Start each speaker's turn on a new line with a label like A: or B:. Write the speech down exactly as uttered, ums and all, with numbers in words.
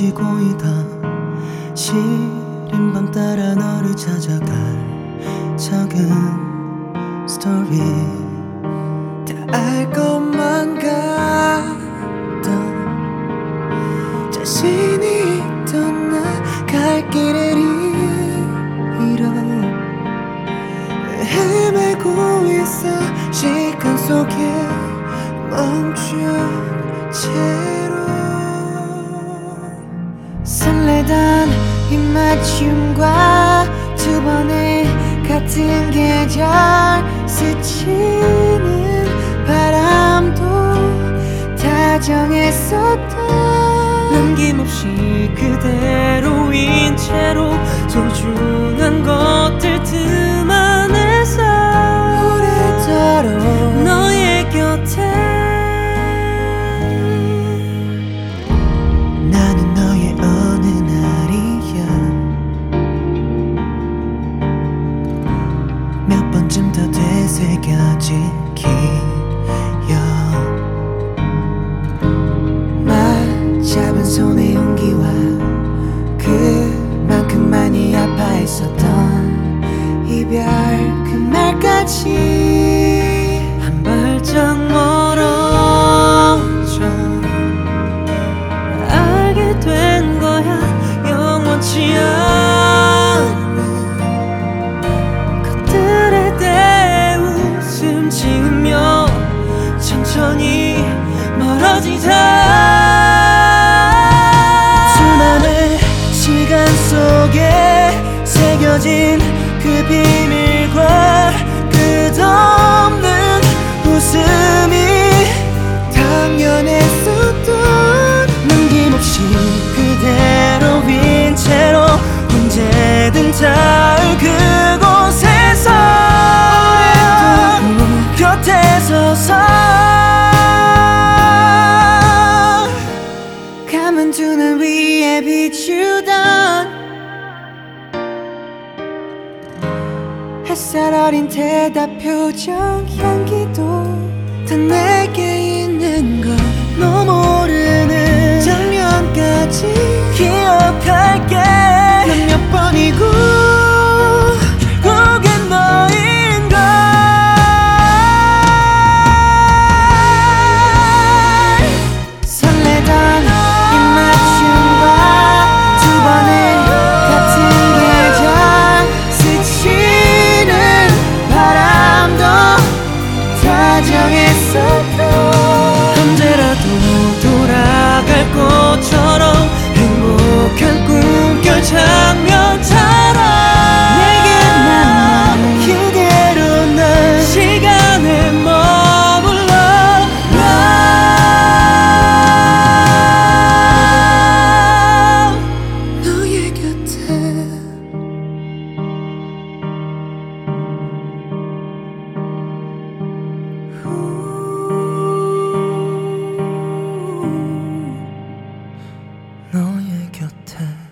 A: 지고 있다. 시린 밤 따라 너를 찾아갈 작은 스토리. 다 알 것만 같던 자신이 있던 나 갈 길을 잃어 헤매고 있어. 시간 속에 멈춘 채로 설레던 입맞춤과 두 번의 같은 계절 스치는 바람도 다정했었던 남김없이 그대로인 채로 소중한 것들 틈 안에서 오래도록 너의 곁에 나는 너의 어느 날이야 몇 번쯤 더 되새겨질 기억. 말 잡은 손의 온기와 그만큼 많이 아파했었던 이별 그날까지 한 발짝 멀어져 알게 된 거야. 영원치 않은 것들에 대해 웃음 지으며 천천히 멀어지자. 수많은 시간 속에 새겨진 그 비밀과 끝없는 웃음이 당연했었던 남김없이 그대로인 채로 언제든 닿을 그곳에서 곁에 서서 감은 두 눈 위에 비추던 햇살 어린 대답 표정 향기도 다 내게 있는 걸 너 모르는 장면까지 기억할게. 난 몇 번이고 결국엔 너인 걸. 설레던 입맞춤과 두 번의 같은 계절 스치는 바람도 다정했었던 언제라도 돌아갈 것처럼 행복한 꿈결 장면처럼 내게 남아 그대로 난 시간에 머물러 너의 곁에. 너의 곁에